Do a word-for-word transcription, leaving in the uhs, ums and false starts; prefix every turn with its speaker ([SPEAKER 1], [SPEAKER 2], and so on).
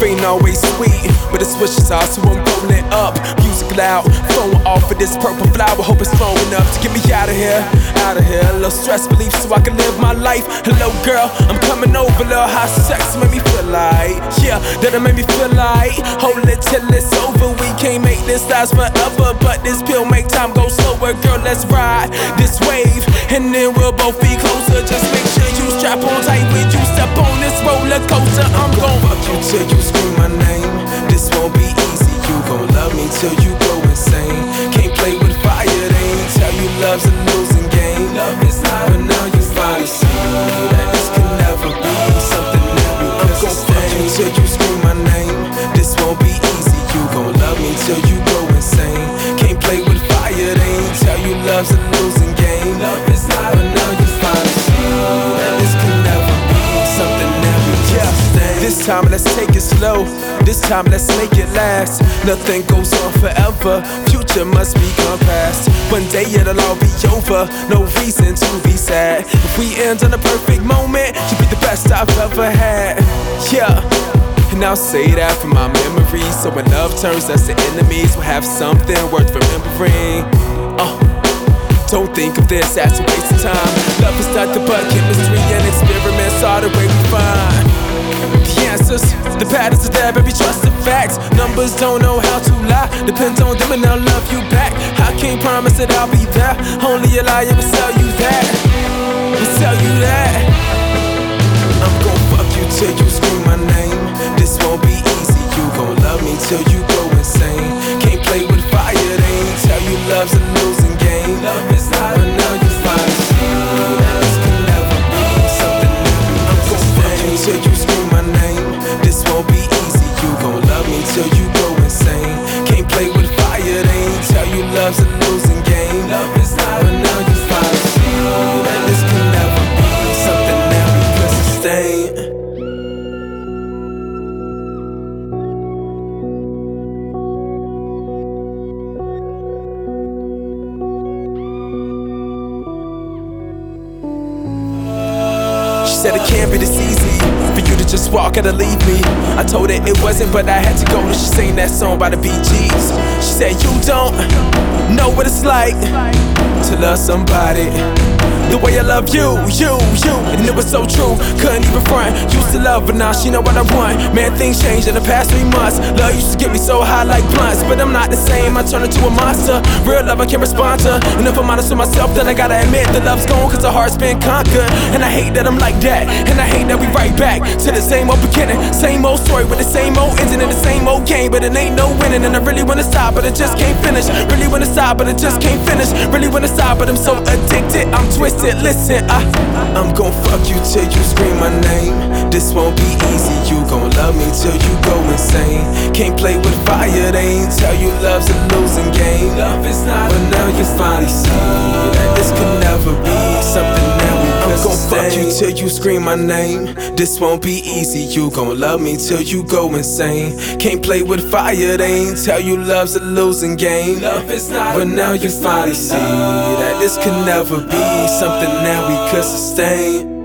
[SPEAKER 1] ain't always sweet, but the switch is out, so I'm rolling up. Music loud, phone off of this purple flower. Hope it's flowing enough to get me out of here, out of here. A little stress relief so I can live my life. Hello girl, I'm coming over. Little hot sex make me feel like, yeah, that'll make me feel like. Hold it till it's over. We can't make this last forever, but this pill make time go slower. Girl, let's ride this wave, and then we'll both be closer. Just make sure you strap on tight when you step on this roller coaster. I'm gon' fuck you till you scream my name. This won't be easy. You gon' love me till you go insane. Can't play with fire. They ain't tell you love's a losing game. Love is not, but now you finally see that this can never be something that we could sustain. I'm gon' fuck you till you scream my name. This won't be easy. You gon' love me till you go insane. Can't play with fire. They ain't tell you love's a losing game. Love is not, but now you finally see that this can never be something that we could sustain. This time let's take it slow. This time let's make it last. Nothing goes on forever. Future must become past. One day it'll all be over. No reason to be sad. If we end on a perfect moment, you'll be the best I've ever had. Yeah. And I'll say that from my memories. So when love turns us to enemies, we'll have something worth remembering. Uh, don't think of this as a waste of time. Love is nothing but chemistry and experiments are the way we find the answers. The patterns are there, baby, trust the facts. Numbers don't know how to lie. Depends on them and I'll love you back. I can't promise that I'll be there. Only a liar will sell you that. Will sell you that. I'm gon' fuck you till you scream my name. This won't be easy. You gon' love me till you go insane. Can't play with fire. They ain't tell you love's a losing game. Love is not, but now you finally see that this can never be something that we I'm gon' fuck you till you scream my name. This won't be easy. You gon' love me till you go insane. Can't play with fire. They ain't tell you love's a losing game. Love is not, but now you finally see that this can never be something that we could sustain. She said it can't be this easy for you to just walk out and leave me. I told her it wasn't, but I had to go. She sang that song by the Bee Gees. She said you don't know what it's like to love somebody the way I love you, you, you. And it was so true, couldn't even front. Used to love, but now she know what I want. Man, things changed in the past three months. Love used to get me so high like blunts, but I'm not the same, I turn into a monster. Real love I can't respond to. And if I'm honest with myself, then I gotta admit the love's gone, cause the heart's been conquered. And I hate that I'm like that, and I hate that we right back to the same old beginning. Same old story with the same old ending and the same old game, but it ain't no winning. And I really wanna stop, but I just can't finish. Really wanna stop, but I just can't finish. Really wanna stop, but I'm so addicted, I'm twisted. Listen, I, I'm gon' fuck you till you scream my name. This won't be easy. You gon' love me till you go insane. Can't play with fire. They ain't tell you love's a losing game. Love is not, but now you finally see that this could never be something that we could sustain. I'm gon' fuck you till you scream my name. This won't be easy. You gon' love me till you go insane. Can't play with fire. They ain't tell you love's a losing game. Love is not, but now you finally see that this could never be something that we could sustain.